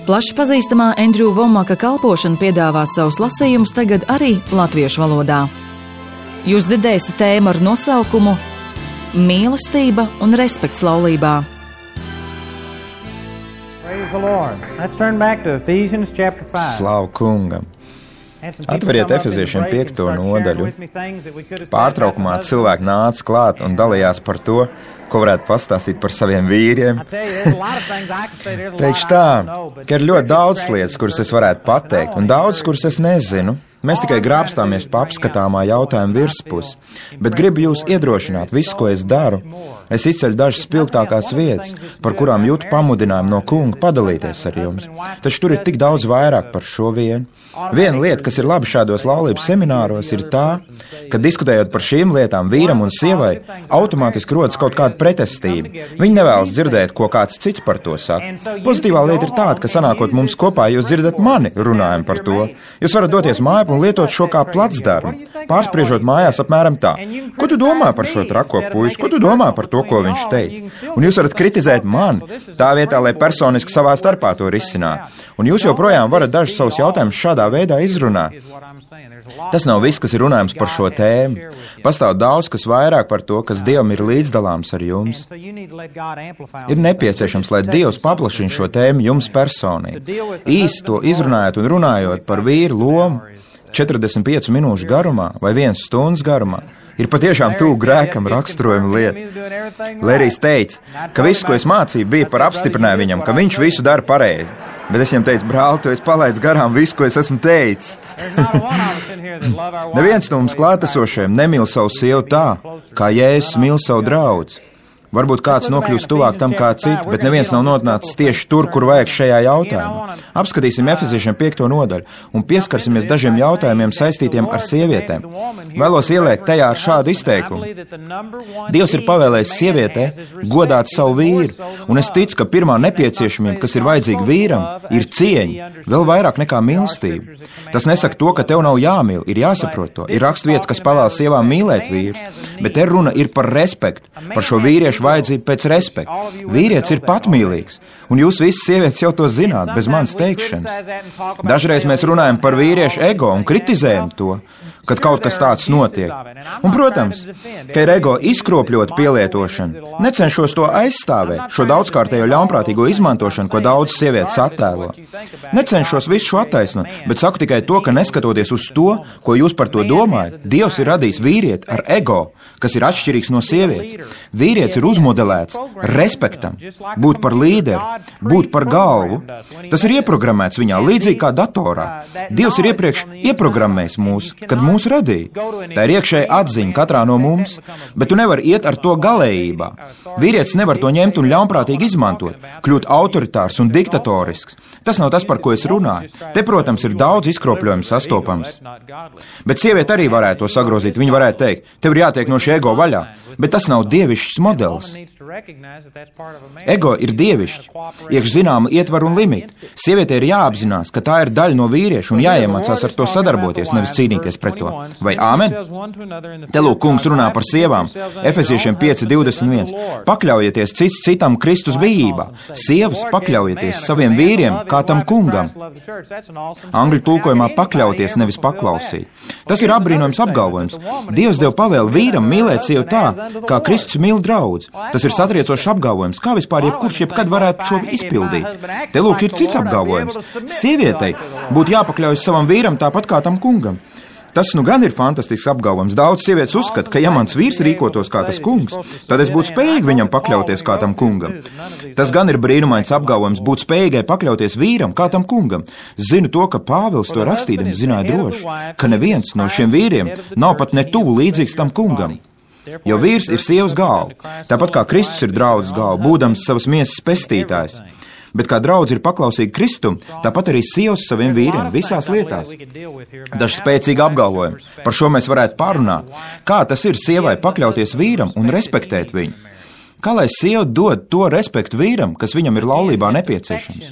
Plaši pazīstamā Andrew Womaka kalpošana piedāvā savus lasījumus tagad arī latviešu valodā. Jūs dzirdēsiet tēmu ar nosaukumu Mīlestība un respekts laulībā. Slavu kungam! Atveriet Efeziešiem 5. nodaļu. Pārtraukumā cilvēki nāca klāt un dalījās par to, ko varētu pastāstīt par saviem vīriem. Teikšu tā, ka ir ļoti daudz lietas, kuras es varētu pateikt, un daudz, kuras es nezinu. Mēs tikai grābstāmies pa apskatāmā jautājuma virspusi, bet gribu jūs iedrošināt visu, ko es daru. Es izceļu dažas spilgtākās vietas, par kurām jūtu pamudinājumu no kunga padalīties ar jums. Taču tur ir tik daudz vairāk par šo vienu. Viena lieta, kas ir laba šādos laulības semināros, ir tā, ka diskutējot par šīm lietām vīram un sievai, automātiski rodas kaut kāda pretestība. Viņi nevēlas dzirdēt, ko kāds cits par to saka. Pozitīvā lieta ir tāda, ka sanākot mums kopā, jūs dzirdat mani runājam par to. Jūs varat doties mājā un lietot šo kā placdarmu, pārspriežot mājās apmēram tā. Ko tu domā par šo trako puisi? Ko tu domā par to, ko viņš teica? Un jūs varat kritizēt mani, tā vietā, lai personiski savā starpā to risinātu. Un jūs joprojām varat dažus savus jautājumus šādā veidā izrunāt. Tas nav viss, kas ir runājams par šo tēmu. Pastāv daudz, kas vairāk par to, kas Dievam ir līdzdalāms ar jums. Ir nepieciešams, lai Dievs paplašina šo tēmu jums personīgi. Īsti to izrunājot un runājot par vīru lomu, 45 minūšu garumā vai 1 stundas garumā, ir patiešām tuvu grēkam raksturojuma lieta. Lērijs teica, ka viss, ko es mācīju, bija par apstiprinājumu viņam, ka viņš visu dara pareizi. Bet es viņam teicu, brāl, tu esi palaidis garām visu, ko es esmu teicis. Neviens no mums klātesošajiem nemīl savu sievu tā, kā Jēzus mīl savu draudzi. Varbūt kāds nokļūst tuvāk tam kā citi, bet neviens nav nonācis tieši tur, kur vajag šajā jautājumā. Apskatīsim Efeziešiem 5. nodaļu un pieskarsimies dažiem jautājumiem saistītiem ar sievietēm. Vēlos ieliekt tajā ar šādu izteikumu. Dievs ir pavēlējis sievietē godāt savu vīru, un es ticu, ka pirmā nepieciešamība, kas ir vajadzīga vīram, ir cieņa, vēl vairāk nekā mīlestība. Tas nesaka to, ka tev nav jāmīl, ir jāsaprot to. Ir raksturvietas, kas pavēl sievām mīlēt vīrus, bet te runa ir par respektu, par šo vīriešu vajadzību pēc respekta. Vīrietis ir patmīlīgs, un jūs visi sievietes jau to zināt, bez manas teikšanas. Dažreiz mēs runājam par vīriešu ego un kritizējam to, kad kaut kas tāds notiek. Un, protams, ka ir ego izkropļota pielietošana. Necenšos to aizstāvēt, šo daudzkārtējo ļaunprātīgo izmantošanu, ko daudz sievietes attēlo. Necenšos visu šo attaisnot, bet saku tikai to, ka neskatoties uz to, ko jūs par to domājat, Dievs ir radījis vīrieti ar ego, kas ir atšķirīgs no sievietes. Vīrietis ir uzmodelēts respektam, būt par līderi, būt par galvu. Tas ir ieprogrammēts viņā, līdzīgi kā datorā. Dievs ir iepriekš ieprogrammējis mūs, kad mūs radīja. Tā ir iekšēja atziņa katrā no mums, bet tu nevari iet ar to galējībā. Vīrietis nevar to ņemt un ļaunprātīgi izmantot, kļūt autoritārs un diktatorisks. Tas nav tas, par ko es runāju. Te, protams, ir daudz izkropļojumu sastopams. Bet sieviete arī varētu to sagrozīt. Viņa varētu teikt, tev ir jātiek no šī ego vaļā, bet tas nav dievišķs modelis. Ego ir dievišķs, iekš zināma ietvaru un limiti. Sievietē ir jāapzinās, ka tā ir daļa no vīrieša un jāiemācās ar to sadarboties, nevis cīnīties pret to. Vai āmen? Te lūk, kungs runā par sievām. Efeziešiem 5:21. Pakļaujieties cits citam Kristus bijībā. Sievas, pakļaujieties saviem vīriem, kā tam kungam. Angļu tulkojumā pakļauties, nevis paklausīt. Tas ir apbrīnojams apgalvojums. Dievs deva pavēli vīram mīlēt sievu tā, kā Kristus mīl draudzi. Tas ir satriecošs apgalvojums. Kā vispār jebkurš jebkad varētu šo izpildīt? Te lūk ir cits apgalvojums. Sievietei būtu jāpakļaujas savam vīram tāpat kā tam kungam. Tas nu gan ir fantastisks apgalvojums. Daudz sievietes uzskata, ka ja mans vīrs rīkotos kā tas kungs, tad es būtu spējīgi viņam pakļauties kā tam kungam. Tas gan ir brīnumains apgalvojums būt spējīgai pakļauties vīram kā tam kungam. Zinu to, ka Pāvils to rakstīdams zināja droši, ka neviens no šiem vīriem nav pat ne tuvu līdzīgs tam kungam. Jo vīrs ir sievas galva, tāpat kā Kristus ir draudzes galva, būdams savas miesas pestītājs. Bet kā draudz ir paklausīga Kristum, tāpat arī sievas saviem vīriem visās lietās. Daži spēcīgi apgalvojumi. Par šo mēs varētu pārunāt. Kā tas ir sievai pakļauties vīram un respektēt viņu? Kā lai sieva dod to respektu vīram, kas viņam ir laulībā nepieciešams?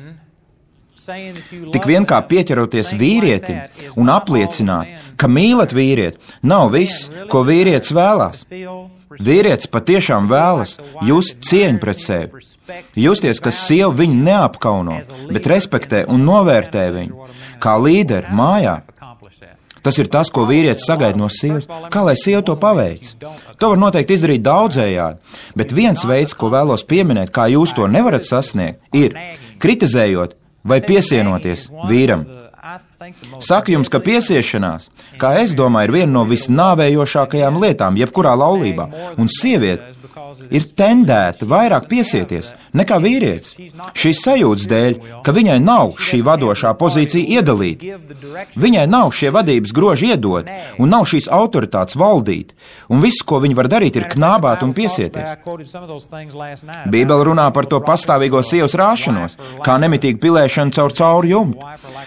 Tik vien kā pieķeroties vīrietim un apliecināt, ka mīlat vīrieti, nav viss, ko vīrietis vēlās. Vīrietis patiešām vēlas just cieņu pret sevi, justies, ka sieva viņu neapkauno, bet respektē un novērtē viņu, kā līderi mājā. Tas ir tas, ko vīrietis sagaida no sievas. Kā lai sieva to paveic? To var noteikti izdarīt daudzējādi, bet viens veids, ko vēlos pieminēt, kā jūs to nevarat sasniegt, ir kritizējot vai piesienoties vīram. Saku jums, ka piesiešanās, kā es domāju, ir viena no visnāvējošākajām lietām, jebkurā laulībā, un sieviete ir tendēta vairāk piesieties nekā vīrietis. Šīs sajūtas dēļ, ka viņai nav šī vadošā pozīcija iedalīta. Viņai nav šie vadības groži iedot, un nav šīs autoritātes valdīt, un viss, ko viņa var darīt, ir knābāt un piesieties. Bībele runā par to pastāvīgo sievas rāšanos, kā nemitīgu pilēšanu caur jumtu,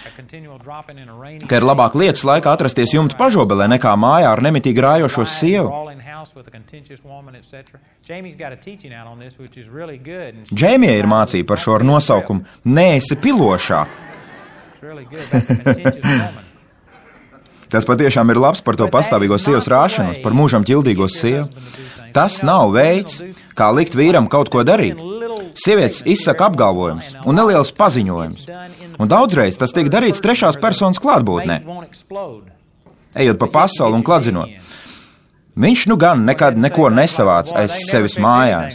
ka ir labāk lietas laikā atrasties jumta pažobelē nekā mājā ar nemitīgi rājošo sievu. Džēmijai ir mācība par šo nosaukumu Neesi pilošā. Tas patiešām ir labs par to pastāvīgo sievas rāšanos, par mūžam ķildīgo sievu. Tas nav veids, kā likt vīram kaut ko darīt. Sievietes izsaka apgalvojumus un neliels paziņojums, un daudzreiz tas tiek darīts trešās personas klātbūtnē. Ejot pa pasauli un kladzinot. Viņš nu gan nekad neko nesavāc aiz sevis mājās.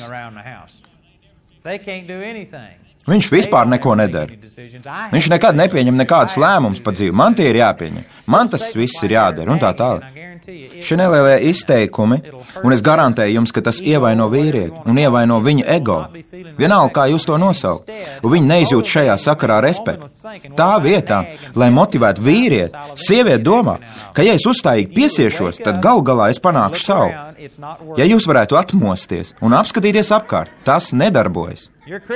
Viņš vispār neko nedara. Viņš nekad nepieņem nekādus lēmumus pa dzīvi. Man tie ir jāpieņem. Man tas viss ir jādara un tā tālāk. Šie nelielie izteikumi, un es garantēju jums, ka tas ievaino vīrieti un ievaino viņa ego. Vienalga, kā jūs to nosaukt, un viņi neizjūt šajā sakarā respektu. Tā vietā, lai motivētu vīrieti, sieviete domā, ka ja es uzstājīgi piesiešos, tad galā es panākšu savu. Ja jūs varētu atmosties un apskatīties apkārt, tas nedarbojas.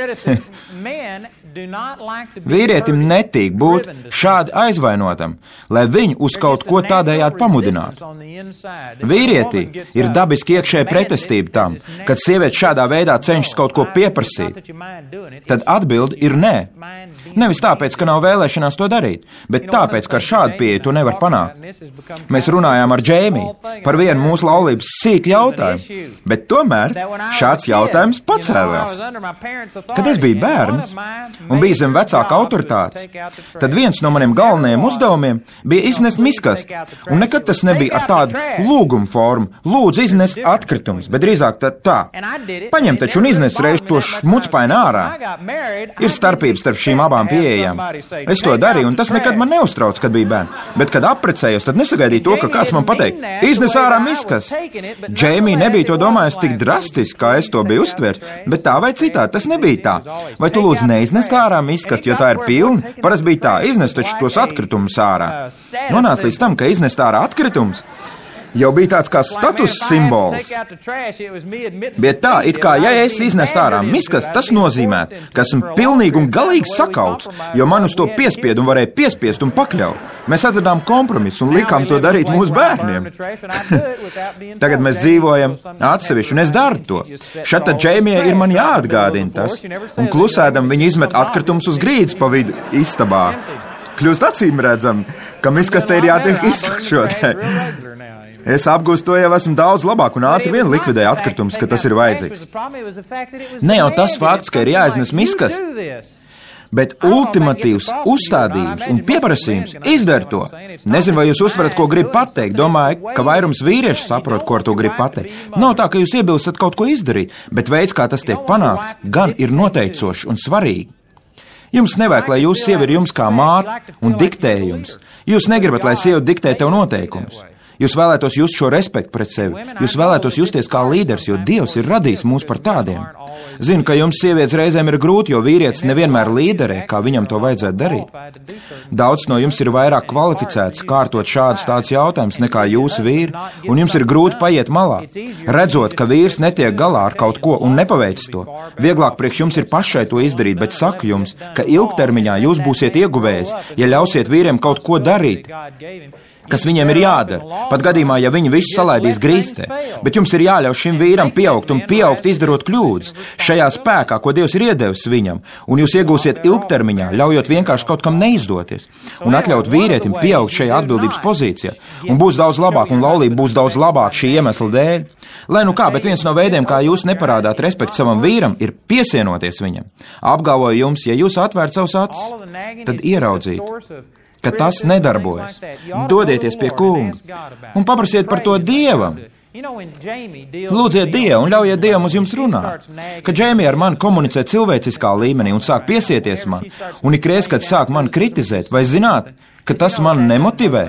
Vīrietim netīk būt šādi aizvainotam, lai viņu uz kaut ko tādējādi pamudinātu. Vīrietī ir dabiski iekšēja pretestība tam, kad sieviete šādā veidā cenšas kaut ko pieprasīt. Tad atbilde ir nē. Nevis tāpēc, ka nav vēlēšanās to darīt, bet tāpēc, ka ar šādu pieeju to nevar panākt. Mēs runājām ar Džēmiju par vienu mūsu laulības sīku jautājumu, bet tomēr šāds jautājums pacēlās. Kad es biju bērns un biju zem vecāka autoritātes, tad viens no maniem galvenajiem uzdevumiem bija iznest miskasti, un nekad tas nebija ar tādu lūgumu formu, lūdzu iznest atkritumus, bet drīzāk tā. Paņem taču un iznest reiz to šmucpaini ārā. Ir starpības starp šīm abām pieejām. Es to darīju, un tas nekad man neuztrauc, kad biju bērns, bet kad apprecējos, tad nesagaidīju to, ka kāds man pateikt, iznes ārā miskasti. Džēmija nebija to domājusi tik drastiski, kā es to biju uztvērs, bet tā vai citā, tas nebija tā. Vai tu lūdzu neiznest ārā miskasti, jo tā ir pilna? Parasti bija tā, iznest taču tos atkritumus ārā. Nonāc līdz tam, ka iznest ārā atkritumus jau bija tāds kā status simbols. Bet tā, it kā ja es iznestu ārā miskasti, tas nozīmē, ka esmu pilnīgi un galīgi sakauts, jo man uz to piespied un varēja piespiest un pakļaut. Mēs atradām kompromisu un likām to darīt mūsu bērniem. Tagad mēs dzīvojam atsevišķi, un es daru to. Šad tad Džēmijai ir man jāatgādina tas, un klusēdam viņi izmet atkritumus uz grīdas pa vidu istabā. Kļūst acīm redzam, ka miskastē ir jātiek iztukšotai. Es apgūstu to jau esmu daudz labāk un ātri vien likvidēju atkritumus, ka tas ir vajadzīgs. Ne jau tas fakts, ka ir jāiznes miskas, bet ultimatīvs uzstādījums un pieprasījums izdara to. Nezinu, vai jūs uztverat, ko grib pateikt. Domāju, ka vairums vīriešu saprot, ko ar to grib pateikt. Nav tā, ka jūs iebilstat kaut ko izdarīt, bet veids, kā tas tiek panākts, gan ir noteicošs un svarīgi. Jums nevajag, lai jūsu sieva ir jums kā māte un diktē jums. Jūs negribat, lai sieva diktē tev noteikumus. Jūs vēlētos just šo respektu pret sevi. Jūs vēlētos justies kā līderis, jo Dievs ir radījis mūs par tādiem. Zinu, ka jums sievietes reizēm ir grūti, jo vīrietis nevienmēr līderē, kā viņam to vajadzētu darīt. Daudz no jums ir vairāk kvalificēts kārtot šādus tādus jautājumus nekā jūsu vīri, un jums ir grūti paiet malā. Redzot, ka vīrs netiek galā ar kaut ko un nepaveic to. Vieglāk priekš jums ir pašai to izdarīt, bet saku jums, ka ilgtermiņā jūs būsiet ieguvējis, ja ļausiet vīriem kaut ko darīt. kas viņiem ir jādara, pat gadījumā, ja viņi visu salaidīs grīstē. Bet jums ir jāļauj šim vīram pieaugt un pieaugt izdarot kļūdas šajā spēkā, ko Dievs ir iedevis viņam, un jūs iegūsiet ilgtermiņā, ļaujot vienkārši kaut kam neizdoties, un atļaut vīrietim pieaugt šajā atbildības pozīcijā, un būs daudz labāk, un laulība būs daudz labāk šī iemesla dēļ. Lai nu kā, bet viens no veidiem, kā jūs neparādāt respektu savam vīram, ir piesienoties viņam. Apgalvoju jums, ja jūs atvērt savus acis, tad ieraudzīt, ka tas nedarbojas. Dodieties pie kunga un paprasiet par to Dievam. Lūdziet Dievu un ļaujiet Dievam uz jums runāt. Kad Džeimija ar mani komunicē cilvēciskā līmenī un sāk piesieties man, un ikreiz, kad sāk mani kritizēt, vai zināt, ka tas man nemotivē?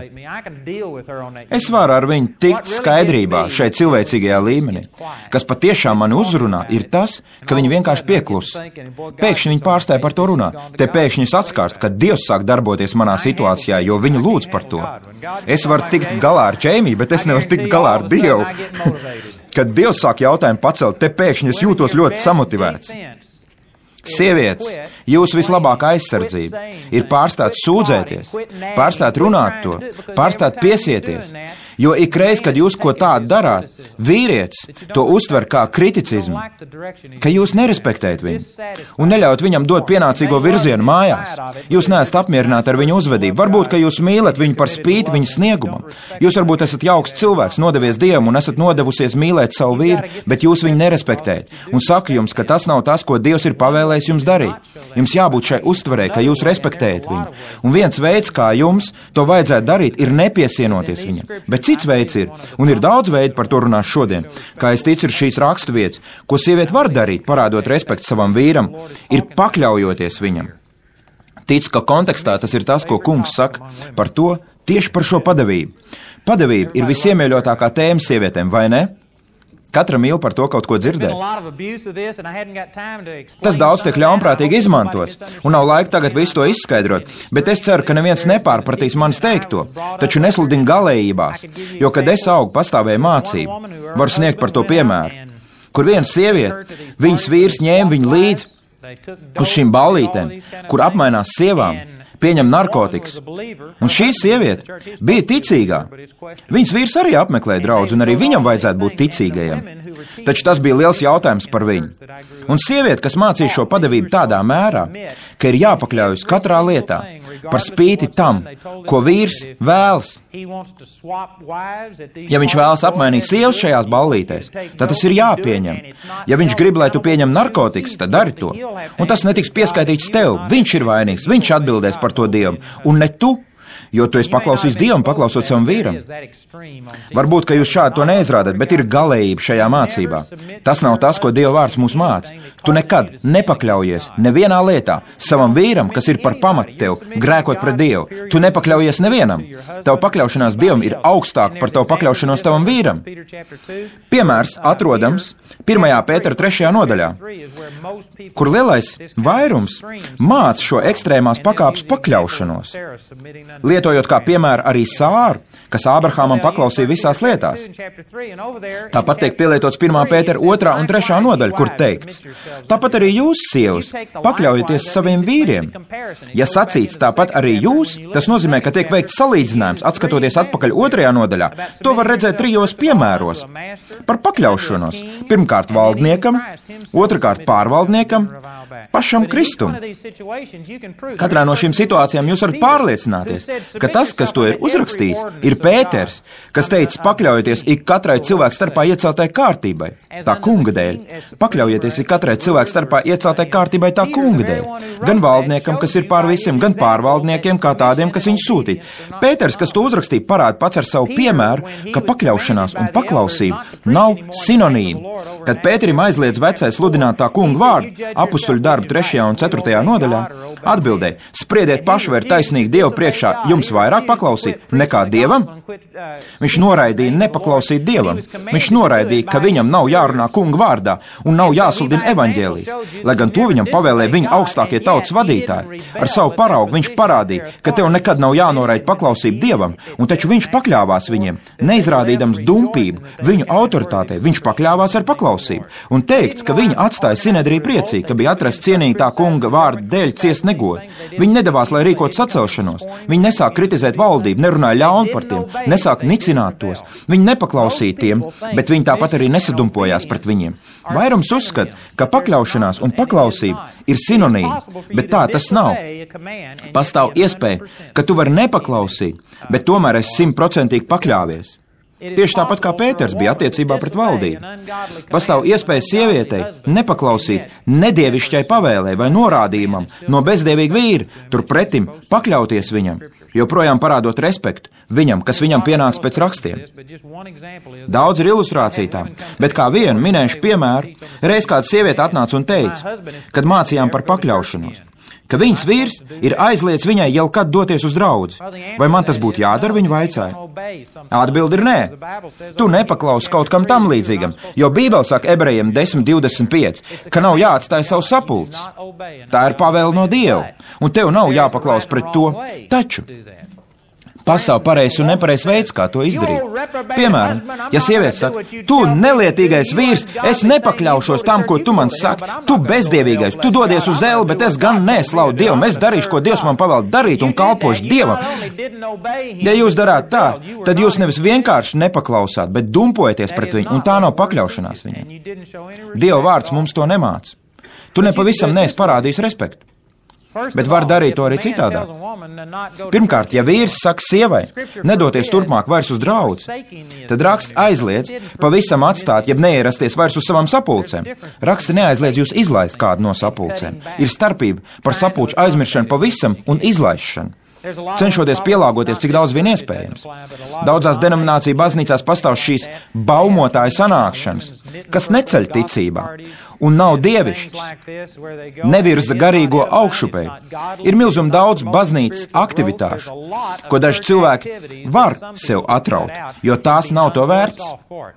Es varu ar viņu tikt skaidrībā šeit cilvēcīgajā līmenī. Kas patiešām mani uzrunā, ir tas, ka viņi vienkārši pieklusa. Pēkšņi viņi pārstāja par to runāt. Te pēkšņi es atskārstu, ka Dievs sāk darboties manā situācijā, jo viņi lūdz par to. Es varu tikt galā ar Džeimiju, bet es nevaru tikt galā ar Dievu. Kad Dievs sāk jautājumu pacelt, te pēkšņi es jūtos ļoti samotivēts. Sievietes, jūsu vislabākā aizsardzība ir pārstāt sūdzēties, pārstāt runāt to, pārstāt piesieties, jo ikreiz, kad jūs ko tādu darāt, vīrietis to uztver kā kriticismu, ka jūs nerespektējat viņu un neļaut viņam dot pienācīgo virzienu mājās. Jūs neesat apmierināti ar viņu uzvedību, varbūt, ka jūs mīlat viņu par spīti viņa sniegumam. Jūs varbūt esat jauks cilvēks, nodevies Dievam un esat nodevusies mīlēt savu vīru, bet jūs viņu nerespektējat. Un saku jums, ka tas nav tas, ko Dievs ir pavēlējis jums darīt. Jums jābūt šai uztverē, ka jūs respektējat viņu. Un viens veids, kā jums to vajadzētu darīt, ir nepiesienoties viņam. Bet cits veids ir, un ir daudz veidu, par to runās šodien, kā es ticu ir šīs raksturvietas, ko sieviete var darīt, parādot respektu savam vīram, ir pakļaujoties viņam. Ticu, ka kontekstā tas ir tas, ko kungs saka par to, tieši par šo padevību. Padevība ir visiemīļotākā tēma sievietēm, vai ne? Katra mīl par to kaut ko dzirdēt. Tas daudz tiek ļaunprātīgi izmantots, un nav laika tagad visu to izskaidrot, bet es ceru, ka neviens nepārpratīs manis teikto, taču nesludina galējībās, jo, kad es augu, pastāvēja mācība, varu sniegt par to piemēru, kur viena sieviete, viņas vīrs ņēma viņu līdzi uz šīm ballītēm, kur apmainās sievām, pieņem narkotikas. Un šī sieviete bija ticīgā. Viņas vīrs arī apmeklēja draudzi, un arī viņam vajadzētu būt ticīgajam. Taču tas bija liels jautājums par viņu. Un sieviete, kas mācīja šo padevību tādā mērā, ka ir jāpakļaujas katrā lietā, par spīti tam, ko vīrs vēlas. Ja viņš vēlas apmainīt sievas šajās ballītēs, tad tas ir jāpieņem. Ja viņš grib, lai tu pieņem narkotikas, tad dari to. Un tas netiks pieskaitīts tev. Viņš ir vainīgs, viņš atbildēs par to Dievam, un ne tu. Jo tu esi paklausījis Dievam, paklausot savam vīram. Varbūt, ka jūs šādi to neizrādat, bet ir galējība šajā mācībā. Tas nav tas, ko Dieva vārds mūs māca. Tu nekad nepakļaujies nevienā lietā savam vīram, kas ir par pamatu tev, grēkot pret Dievu. Tu nepakļaujies nevienam. Tava pakļaušanās Dievam ir augstāk par tavu pakļaušanos tavam vīram. Piemērs atrodams 1. Pētera 3. nodaļā, kur lielais vairums māca šo ekstrēmās pakāpes pakļaušanos. Lietojot kā piemēru arī Sāru, kas Ābrahamam paklausīja visās lietās. Tāpat tiek pielietots 1. Pētera 2. un 3. nodaļa, kur teikts: tāpat arī jūs, sievas, pakļaujieties saviem vīriem. Ja sacīts tāpat arī jūs, tas nozīmē, ka tiek veikts salīdzinājums, atskatoties atpakaļ 2. nodaļā. To var redzēt 3 piemēros par pakļaušanos. Pirmkārt valdniekam, otrkārt pārvaldniekam, pašam Kristum. Katrā no šīm situācijām jūs varat pārliecināties, ka tas, kas to ir uzrakstījis, ir Pēters, kas teica: pakļaujieties ik katrai cilvēku starpā ieceltai kārtībai, tā kunga dēļ. Pakļaujieties ik katrai cilvēku starpā ieceltai kārtībai, tā kunga dēļ. Gan valdniekam, kas ir pār visiem, gan pārvaldniekiem, kā tādiem, kas viņu sūtīja. Pēters, kas to uzrakstīja, parāda pats ar savu piemēru, ka pakļaušanās un paklausība nav sinonīmi. Kad Pēterim aizliedz vecais sludināt tā kunga vārdu, apustuļu darbu 3. un 4. nodaļā, atbildēja: spriediet paši, vai ir taisnīgi Dievu priekšā jums vairāk paklausīt nekā Dievam? Viņš noraidīja nepaklausīt Dievam. Viņš noraidīja, ka viņam nav jārunā kunga vārdā un nav jāsludina evaņģēlijs. Lai gan to viņam pavēlēja viņa augstākie tautas vadītāji. Ar savu paraugu viņš parādīja, ka tev nekad nav jānoraida paklausība Dievam, un taču viņš pakļāvās viņiem, neizrādīdams dumpību viņu autoritātei. Viņš pakļāvās ar paklausību. Un teikts, ka viņi atstāja Sinedriju priecīgi, ka bija atrasts cienītā kunga vārda dēļ ciest negodu. Viņi nedavās, lai rīkot sacelšanos. Viņi nesāk kritizēt valdību, nerunāja ļaunu par tiem, nesāk nicināt tos. Viņi nepaklausīja tiem, bet viņi tāpat arī nesadumpojās pret viņiem. Vairums uzskata, ka pakļaušanās un paklausība ir sinonīmi, bet tā tas nav. Pastāv iespēja, ka tu vari nepaklausīt, bet tomēr esi 100% pakļāvies. Tieši tāpat kā Pēters bija attiecībā pret valdību. Pastāv iespēja sievietei nepaklausīt nedievišķai pavēlei vai norādījumam no bezdievīga vīra, turpretim pakļauties viņam, joprojām parādot respektu viņam, kas viņam pienāks pēc rakstiem. Daudz ir ilustrācija tām, bet kā vienu minēšu piemēru, reiz kāda sieviete atnāca un teica, kad mācījām par pakļaušanos, ka viņas vīrs ir aizliedz viņai jau kad doties uz draudzi. Vai man tas būtu jādara, viņa vaicāja? Atbilde ir nē. Tu nepaklausi kaut kam tam līdzīgam, jo Bībele saka Ebrejiem 10:25, ka nav jāatstāj savu sapulces. Tā ir pavēle no Dieva, un tev nav jāpaklaus pret to. Taču pastāv pareizs un nepareizs veids, kā to izdarīt. Piemēram, ja sieviete saka, tu nelietīgais vīrs, es nepakļaušos tam, ko tu man saki, tu bezdievīgais, tu dodies uz zeli, bet es gan neslavu Dievam, es darīšu, ko Dievs man pavēl darīt un kalpošu Dievam. Ja jūs darāt tā, tad jūs nevis vienkārši nepaklausāt, bet dumpojaties pret viņu, un tā nav pakļaušanās viņam. Dieva vārds mums to nemāca. Tu nepavisam neesi parādījis respektu. Bet var darīt to arī citādāk. Pirmkārt, ja vīrs saka sievai, nedoties turpmāk vairs uz draudzi, tad raksts aizliedz pavisam atstāt, jeb neierasties vairs uz savām sapulcēm. Raksti neaizliedz jūs izlaist kādu no sapulcēm. Ir starpība par sapulču aizmiršanu pavisam un izlaišanu. Cenšoties pielāgoties, cik daudz vien iespējams. Daudzās denomināciju baznīcās pastāv šīs baumotāju sanākšanas, kas neceļ ticībā un nav dievišķas, nevirza garīgo augšupēju. Ir milzum daudz baznīcas aktivitāšu, ko daži cilvēki var sev atraut, jo tās nav to vērts.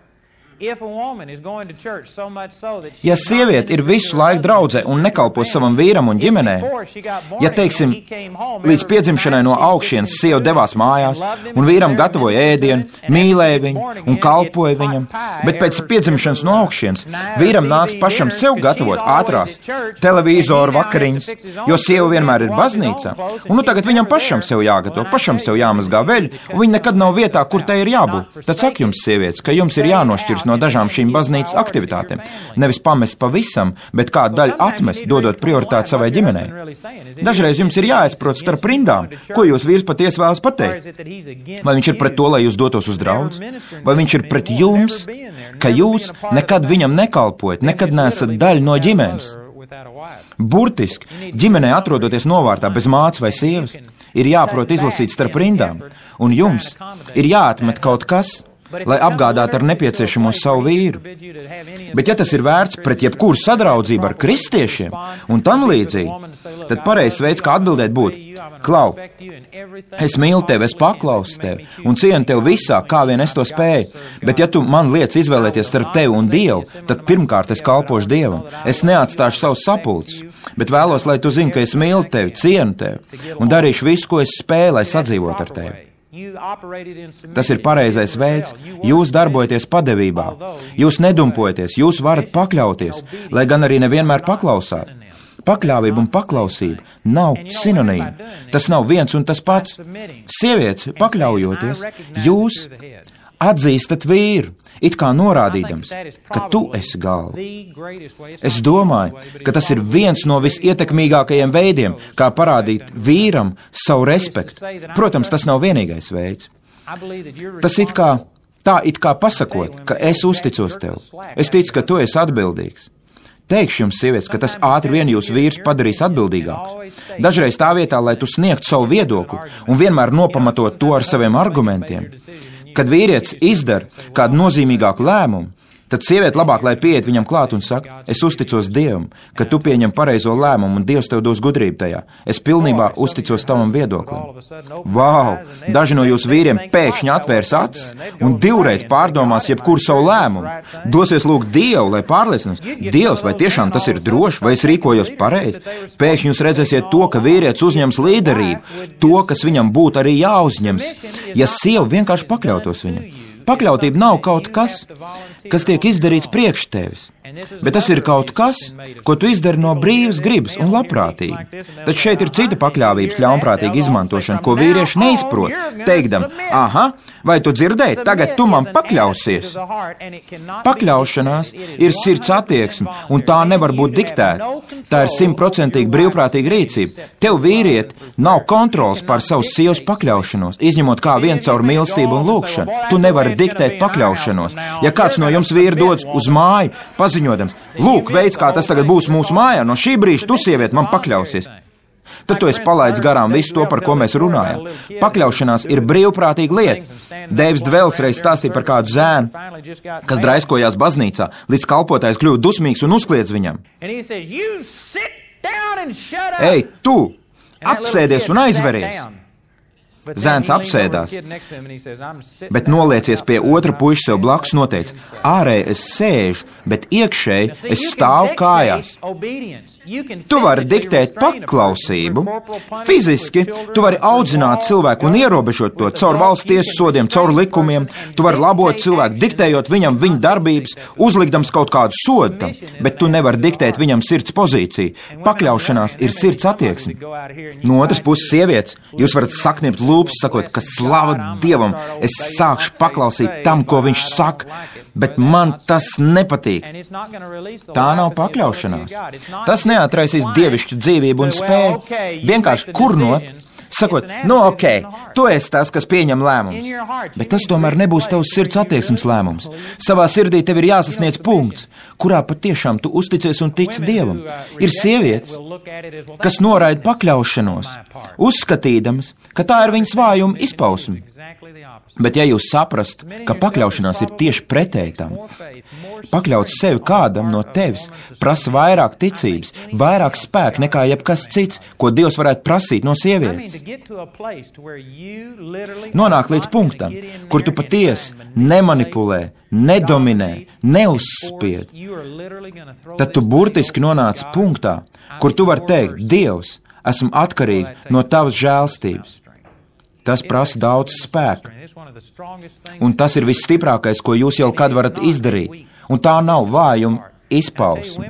Ja sieviete ir visu laiku draudzē un nekalpo savam vīram un ģimenē, ja, teiksim, līdz piedzimšanai no augšienes sieva devās mājās un vīram gatavoja ēdienu, mīlēja viņu un kalpoja viņam, bet pēc piedzimšanas no augšienes vīram nāks pašam sev gatavot ātrās televizoru vakariņas, jo sieva vienmēr ir baznīcā, un tagad viņam pašam sev jāgatavo, pašam sev jāmazgā veļu, un viņa nekad nav vietā, kur tai ir jābūt. Tad saka jums, sievietes, ka jums ir jānošķirs no dažām šīm baznīcas aktivitātēm. Nevis pamest pavisam, bet kādu daļu atmest, dodot prioritāti savai ģimenei. Dažreiz jums ir jāizprot starp rindām, ko jūs vīrs patiesi vēlas pateikt. Vai viņš ir pret to, lai jūs dotos uz draudzi? Vai viņš ir pret jums, ka jūs nekad viņam nekalpojat, nekad neesat daļa no ģimenes? Burtiski, ģimenē atrodoties novārtā bez mātes vai sievas, ir jāprot izlasīt starp rindām, un jums ir jāatmet kaut kas, lai apgādātu ar nepieciešamo savu vīru. Bet ja tas ir vērts pret jebkuru sadraudzību ar kristiešiem un tam līdzīgi, tad pareizs veids, kā atbildēt būtu, Klau, es mīlu tevi, es paklausu tevi un cienu tevi visā, kā vien es to spēju, bet ja tu man liec izvēlēties starp tevi un Dievu, tad pirmkārt es kalpošu Dievam. Es neatstāšu savus sapulces, bet vēlos, lai tu zini, ka es mīlu tevi, cienu tevi un darīšu visu, ko es spēju, lai sadzīvot ar tevi. Tas ir pareizais veids. Jūs darbojaties padevībā, jūs nedumpojaties, jūs varat pakļauties, lai gan arī nevienmēr paklausāt. Pakļāvība un paklausība nav sinonīmi. Tas nav viens un tas pats. Sievietes, pakļaujoties, jūs atzīstat vīru, it kā norādīdams, ka tu esi galva. Es domāju, ka tas ir viens no visietekmīgākajiem veidiem, kā parādīt vīram savu respektu. Protams, tas nav vienīgais veids. Tas it kā pasakot, ka es uzticos tev. Es ticu, ka tu esi atbildīgs. Teikšu jums, sievietes, ka tas ātri vien jūsu vīrs padarīs atbildīgāks. Dažreiz tā vietā, lai tu sniegtu savu viedokli un vienmēr nopamatot to ar saviem argumentiem. Kad vīrietis izdara kādu nozīmīgāku lēmumu, Tad sieviete labāk, lai pieiet viņam klāt un saka, es uzticos Dievam, ka tu pieņem pareizo lēmumu un Dievs tev dos gudrību tajā. Es pilnībā uzticos tavam viedoklim. Vau! Daži no jūsu vīriem pēkšņi atvērs acis un divreiz pārdomās jebkuru savu lēmumu. Dosies lūgt Dievu, lai pārliecinās. Dievs, vai tiešām tas ir droši, vai es rīkojos pareizi? Pēkšņi jūs redzēsiet to, ka vīrietis uzņems līderību, to, kas viņam būtu arī jāuzņems, ja sieva vienkārši pakļautos viņam. Pakļautība nav kaut kas, kas tiek izdarīts priekš tevis, bet tas ir kaut kas, ko tu izdari no brīvas gribas un labprātīgi. Taču šeit ir cita pakļāvības ļaunprātīga izmantošana, ko vīrieši neizprot, teikdam, aha, vai tu dzirdēji, tagad tu man pakļausies. Pakļaušanās ir sirds attieksme, un tā nevar būt diktēta. Tā ir 100% brīvprātīga rīcība. Tev, vīrieti, nav kontrols pār savas sievas pakļaušanos, izņemot kā vien caur mīlestību un lūgšanu. Tu nevari diktēt pakļaušanos. Ja kāds no jums vīri dodas uz māju, paziņodams, lūk, veids, kā tas tagad būs mūsu mājā, no šī brīža tu, sieviete, man pakļausies. Tad tu esi palaidis garām visu to, par ko mēs runājam. Pakļaušanās ir brīvprātīga lieta. Deivs Dvēls reiz stāstīja par kādu zēnu, kas draiskojās baznīcā, līdz kalpotājs kļuva dusmīgs un uzkliedz viņam. Ei, tu! Apsēdies un aizveries! Zēns apsēdās, bet noliecies pie otra puiša sev blakus noteica, ārēji es sēžu, bet iekšēji es stāvu kājās. Tu vari diktēt paklausību, fiziski tu vari audzināt cilvēku un ierobežot to caur valsts tiesas sodiem, caur likumiem, tu vari labot cilvēku, diktējot viņam viņa darbības, uzlikdams kaut kādu sodu tam, bet tu nevari diktēt viņam sirds pozīciju. Pakļaušanās ir sirds attieksme. No otras puses sievietes, jūs varat sakniept lūpas, sakot, ka slava Dievam, es sākšu paklausīt tam, ko viņš saka, bet man tas nepatīk. Tā nav pakļaušanās. Tas neatraisīs dievišķu dzīvību un spēju. Vienkārši kurnot, sakot, tu esi tas, kas pieņem lēmumus. Bet tas tomēr nebūs tavs sirds attieksmes lēmums. Savā sirdī tev ir jāsasniedz punkts, kurā patiešām tu uzticies un tici Dievam. Ir sievietes, kas noraida pakļaušanos, uzskatīdamas, ka tā ir viņas vājuma izpausme. Bet ja jūs saprast, ka pakļaušanās ir tieši pretēji tam, pakļaut sevi kādam no tevis prasa vairāk ticības, vairāk spēka nekā jebkas cits, ko Dievs varētu prasīt no sievietes. Nonāk līdz punktam, kur tu patiesi nemanipulē, nedominē, neuzspied. Tad tu burtiski nonāc punktā, kur tu vari teikt, Dievs, esmu atkarīgi no tavas žēlstības. Tas prasa daudz spēka. Un tas ir visstiprākais, ko jūs jau kad varat izdarīt. Un tā nav vājuma izpausme.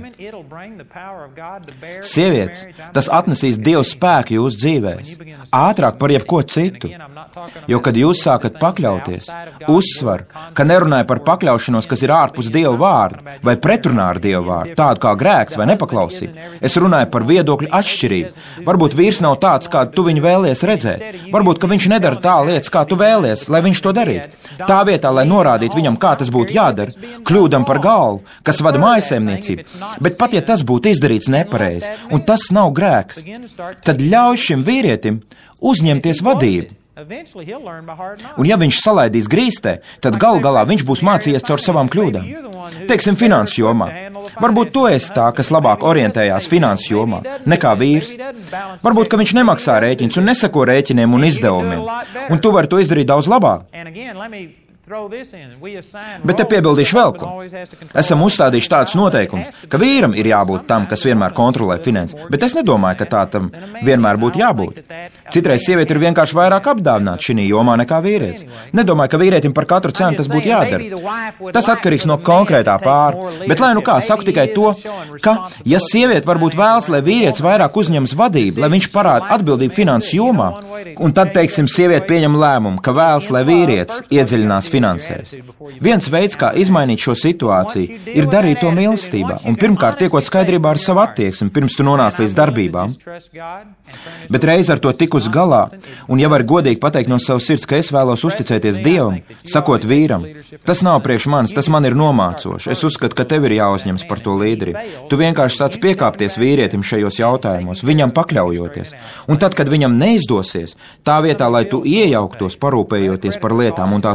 Sievietes, tas atnesīs Dieva spēku jūsu dzīvēs, ātrāk par jebko citu. Jo, kad jūs sākat pakļauties, uzsver, ka nerunāja par pakļaušanos, kas ir ārpus Dieva vārda, vai pretrunā ar Dieva vārdu, tādu kā grēks vai nepaklausība. Es runāju par viedokļu atšķirību. Varbūt vīrs nav tāds, kādu tu viņu vēlies redzēt. Varbūt, ka viņš nedara tā lietas, kā tu vēlies, lai viņš to darītu. Tā vietā, lai norādītu viņam, kā tas būtu jādara, kļūdam par galvu, kas vada mājasēmniecību. Bet pat, ja tas būtu izdarīts nepareizi, un tas nav grēks, tad ļauj šim vīrietim uzņemties vadību. Un ja viņš salaidīs grīstē, tad gal galā viņš būs mācījies caur savām kļūdām. Teiksim, finansu jomā. Varbūt tu esi tā, kas labāk orientējās finansu jomā, nekā vīrs. Varbūt, ka viņš nemaksā rēķins un neseko rēķiniem un izdevumiem. Un tu vari to izdarīt daudz labāk. Bet te piebildīšu vēl ko. Esam uzstādījuši tādus noteikumus, ka vīram ir jābūt tam, kas vienmēr kontrolē finanses, bet es nedomāju, ka tā tam vienmēr būtu jābūt. Citreiz sieviete ir vienkārši vairāk apdāvināta šī jomā nekā vīrietis. Nedomāju, ka vīrietim par katru cenu tas būtu jādara. Tas atkarīgs no konkrētā pāra. Bet lai nu kā, saku tikai to, ka, ja sieviete varbūt vēlas, lai vīrietis vairāk uzņemas vadību, lai viņš parāda atbildību finansu jomā, un tad, teiksim, sieviete pieņem lēmumu, ka vēlas, lai vīrietis iedziļinās finansēs. Viens veids, kā izmainīt šo situāciju, ir darīt to mīlestībā un pirmkārt tiekot skaidrībā ar savu attieksmi, pirms tu nonāc līdz darbībām. Bet reiz ar to tikus galā, un ja var godīgi pateikt no savas sirds, ka es vēlos uzticēties Dievam, sakot vīram, tas nav priekš manis, tas man ir nomācoši. Es uzskatu, ka tev ir jāuzņems par to līderību. Tu vienkārši sāc piekāpties vīrietim šajos jautājumos, viņam pakļaujoties. Un tad, kad viņam neizdosies, tā vietā, lai tu iejauktos, parūpējoties par lietām un tās izlabot,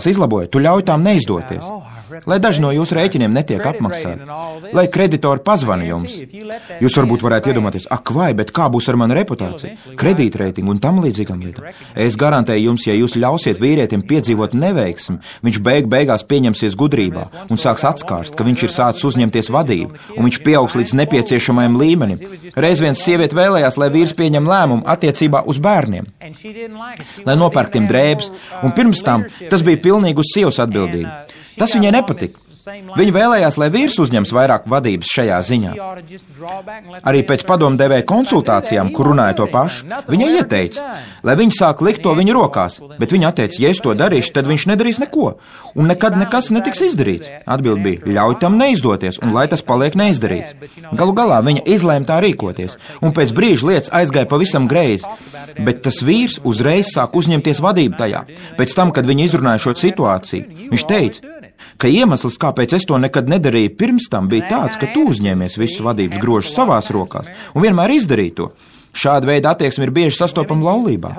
tu ļauj tām neizdoties. Lai daži no jūsu rēķiniem netiek apmaksāti, lai kreditori pazvana jums. Jūs varbūt varētu iedomāties, ak vai, bet kā būs ar manu reputāciju, kredītreitingu un tam līdzīgām lietām. Es garantēju jums, ja jūs ļausiet vīrietim piedzīvot neveiksmi, viņš beigās pieņemsies gudrībā un sāks atskārst, ka viņš ir sācis uzņemties vadību, un viņš pieaugs līdz nepieciešamajam līmenim. Reiz viens sieviete vēlējās, lai vīrs pieņem lēmumu attiecībā uz bērniem, lai nopērk tiem drēbes, un pirms tam tas bija pilnīgi uz sievas atbildīgi. Tas viņai nepatika. Viņa vēlējās, lai vīrs uzņems vairāk vadības šajā ziņā. Arī pēc padomdevēja konsultācijām, kur runāja to pašu, viņa ieteica, lai viņi sāk likt to viņu rokās, bet viņa atteica, ja es to darīšu, tad viņš nedarīs neko, un nekad nekas netiks izdarīts. Atbild bija, ļauj tam neizdoties, un lai tas paliek neizdarīts. Galu galā viņa izlēma tā rīkoties, un pēc brīža lietas aizgāja pavisam greizi, bet tas vīrs uzreiz sāk uzņemties vadību tajā. Pēc tam, kad viņa izrunāja šo situāciju, viņš teica, ka iemesls, kāpēc es to nekad nedarīju pirms tam, bija tāds, ka tu uzņēmies visu vadības grožu savās rokās un vienmēr izdarīji to. Šāda veida attieksme ir bieži sastopama laulībā.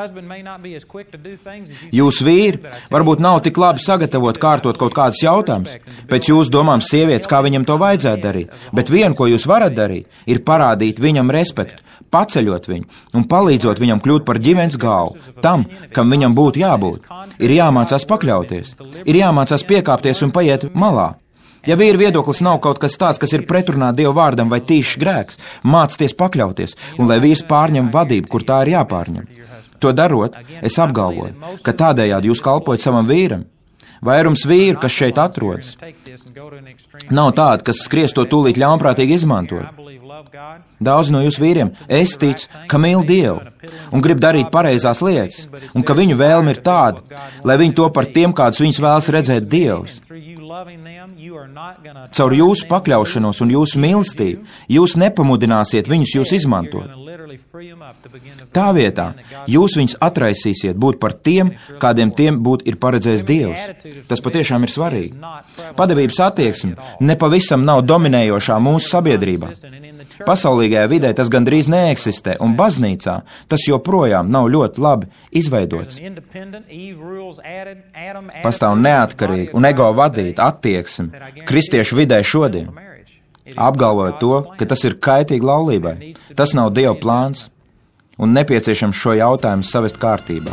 Jūs vīri varbūt nav tik labi sagatavot kārtot kaut kādus jautājumus, pēc jūsu domām sievietes, kā viņam to vajadzētu darīt, bet vienu, ko jūs varat darīt, ir parādīt viņam respektu, paceļot viņu un palīdzot viņam kļūt par ģimenes galvu, tam, kam viņam būtu jābūt. Ir jāmācās pakļauties, ir jāmācās piekāpties un paiet malā. Ja vīra viedoklis nav kaut kas tāds, kas ir pretrunā Dieva vārdam vai tīšs grēks, mācieties pakļauties, un lai vīrs pārņem vadību, kur tā ir jāpārņem. To darot, es apgalvoju, ka tādējādi jūs kalpojat savam vīram. Vairums vīru, kas šeit atrodas, nav tādi, kas skries to tūlīt ļaunprātīgi izmantot. Daudz no jūsu vīriem, es ticu, ka mīl Dievu un grib darīt pareizās lietas, un ka viņu vēlme ir tāda, lai viņi to par tiem, kādus viņus vēlas redzēt Dievs. Caur jūsu pakļaušanos un jūsu mīlestību jūs nepamudināsiet viņus jūs izmantot. Tā vietā jūs viņus atraisīsiet būt par tiem, kādiem tiem būt ir paredzējis Dievs. Tas patiešām ir svarīgi. Padevības attieksme nepavisam nav dominējošā mūsu sabiedrībā. Pasaulīgajā vidē tas gandrīz neeksistē, un baznīcā tas joprojām nav ļoti labi izveidots. Pastāv neatkarīga un ego vadīta attieksme kristiešu vidē šodien, apgalvojot to, ka tas ir kaitīgi laulībai. Tas nav Dieva plāns, un nepieciešams šo jautājumu savest kārtībā.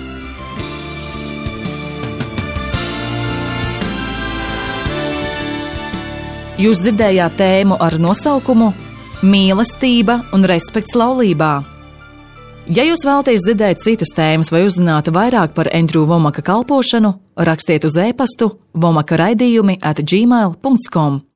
Jūs dzirdējāt tēmu ar nosaukumu Mīlestība un respekts laulībā. Ja jūs vēlaties dzirdēt citas tēmas vai uzzināt vairāk par Andrew Womaka kalpošanu, rakstiet uz e-pastu womaka@gmail.com.